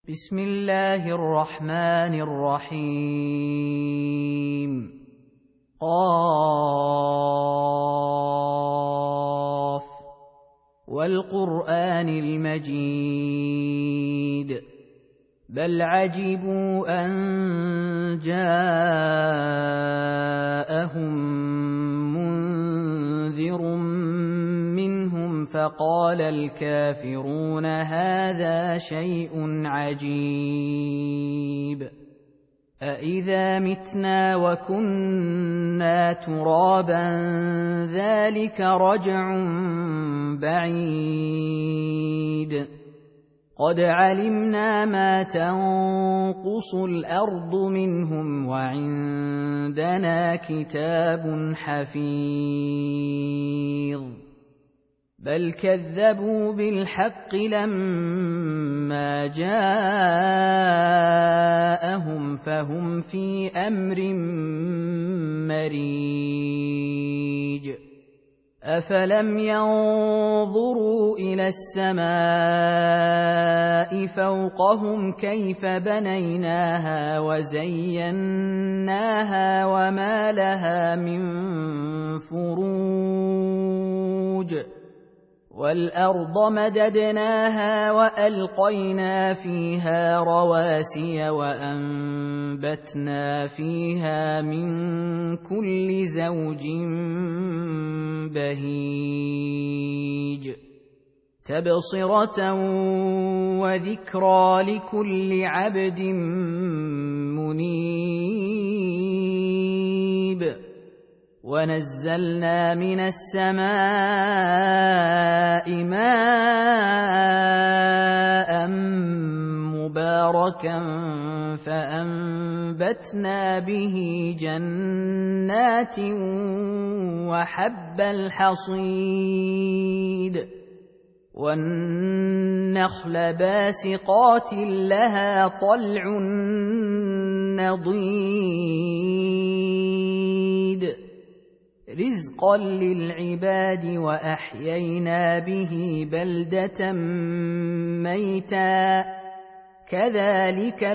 بسم الله الرحمن الرحيم. قاف والقرآن المجيد بل عجبوا أن جاءهم منذر منهم فقال الكافرون هذا شيء عجيب أإذا متنا وكنا ترابا ذلك رجع بعيد قد علمنا ما تنقص الأرض منهم وعندنا كتاب حفيظ بل كذبوا بالحق لما جاءهم فهم في أمر مريج أفلم ينظروا إلى السماء فوقهم كيف بنيناها وزيناها وما لها من فروج والأرض مددناها وألقينا فيها رواسي وأنبتنا فيها من كل زوج بهيج تبصرة وذكرى لكل عبد منيب ونزلنا من السماء ماء مباركا فأنبتنا به جنات وحب الحصيد والنخل باسقات لها طلع نضيد رزقا للعباد وأحيينا به بلدة ميتا كذلك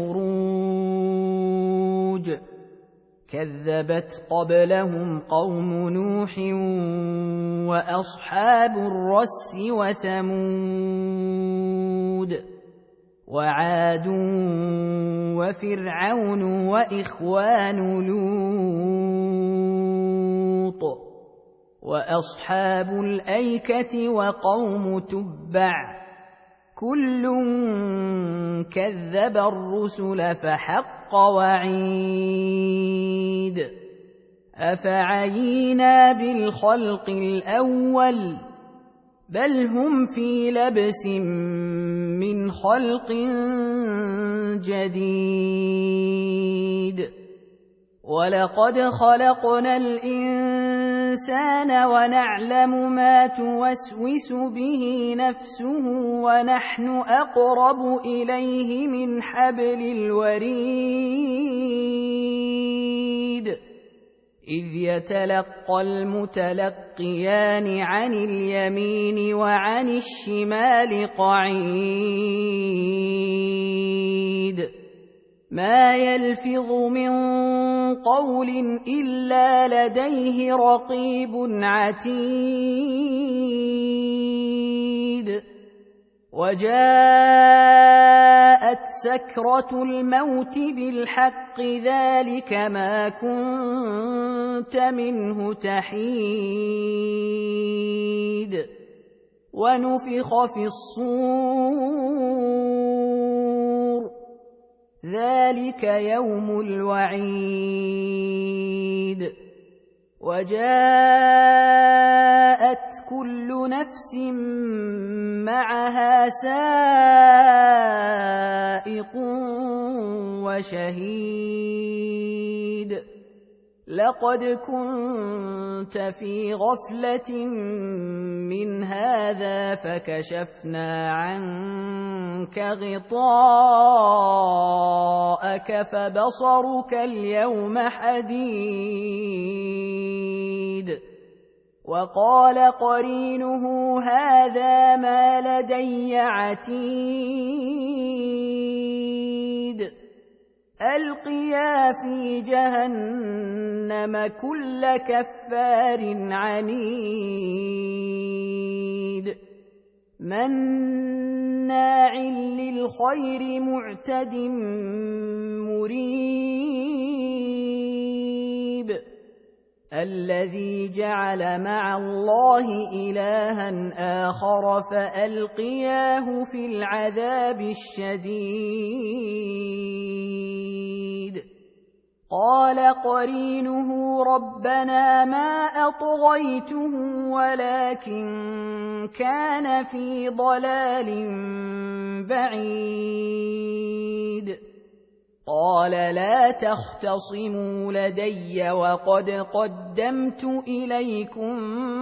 الخروج كذبت قبلهم قوم نوح وأصحاب الرس وثمود وعاد وفرعون وإخوان لوط وأصحاب الأيكة وقوم تبع كل كذب الرسل فحق وعيد أفعينا بالخلق الأول بل هم في لبس من خلق جديد ولقد خلقنا الإنسان ونعلم ما توسوس به نفسه ونحن أقرب إليه من حبل الوريد إذ يتلقى المتلقيان عن اليمين وعن الشمال قعيد ما يلفظ من قول إلا لديه رقيب عتيد وجاءت سكرة الموت بالحق ذلك ما كنت منه تحيد ونفخ في الصور ذلك يوم الوعيد وجاءت كل نفس معها سائق وشهيد لقد كنت في غفلة من هذا فكشفنا عنك غطاءك فبصرك اليوم حديد وقال قرينه هذا ما لدي عتيد ألقيا في جهنم كل كفار عنيد مناع للخير معتد مريب الذي جعل مع الله إلها آخر فألقياه في العذاب الشديد قال قرينه ربنا ما أطغيته ولكن كان في ضلال بعيد قال لا تختصموا لدي وقد قدمت إليكم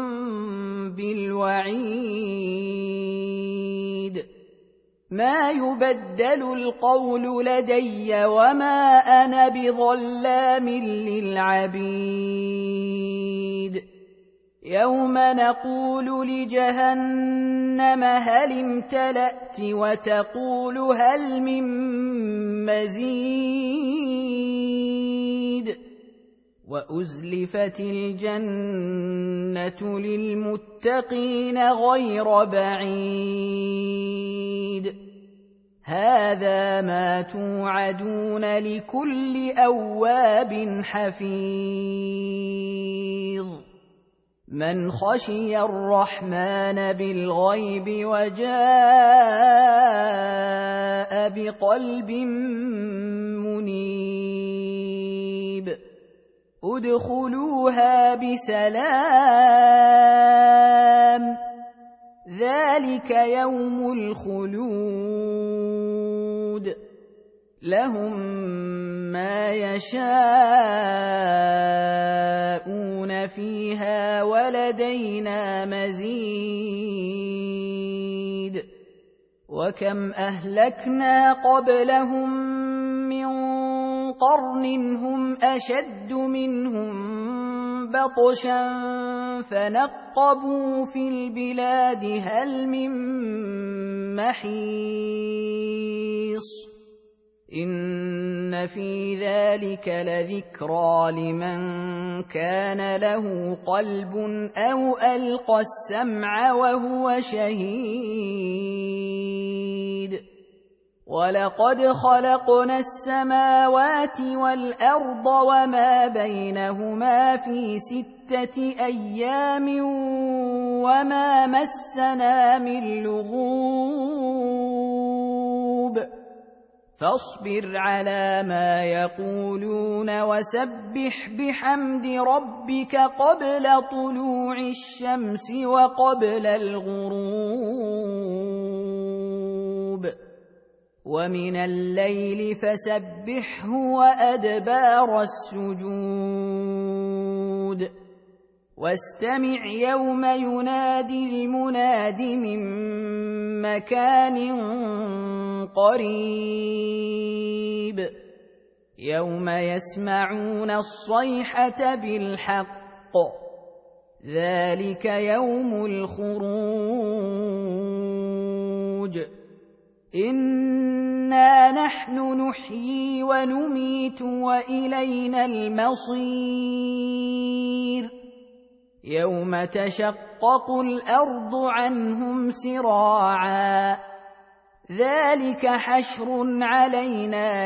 بالوعيد ما يبدل القول لدي وما أنا بظلام للعبيد يوم نقول لجهنم هل امتلأت وتقول هل من مزيد وأزلفت الجنة للمتقين غير بعيد هذا ما توعدون لكل أواب حفيظ من خشي الرحمن بالغيب وجاء بقلب منيب ادخلوها بسلام ذلك يوم الخلود لهم ما يشاءون فيها ولدينا مزيد وكم أهلكنا قبلهم من قرن هم أشد منهم بطشا فنقبوا في البلاد هل من محيص إن في ذلك لذكرى لمن كان له قلب أو ألقى السمع وهو شهيد ولقد خلقنا السماوات والأرض وما بينهما في 6 أيام وما مسنا من لغوب فاصبر على ما يقولون وسبح بحمد ربك قبل طلوع الشمس وقبل الغروب ومن الليل فسبحه وأدبار السجود واستمع يوم ينادي المناد من مكان قريب يوم يسمعون الصيحة بالحق ذلك يوم الخروج إنا نحن نحيي ونميت وإلينا المصير يوم تشقق الأرض عنهم سراعا ذلك حشر علينا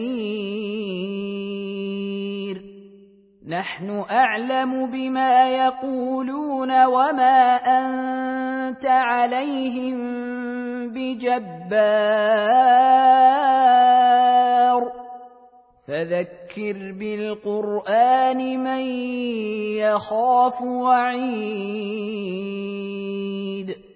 يسير نحن أعلم بما يقولون وما أنت عليهم بجبار فذكر بالقرآن من يخاف وعيد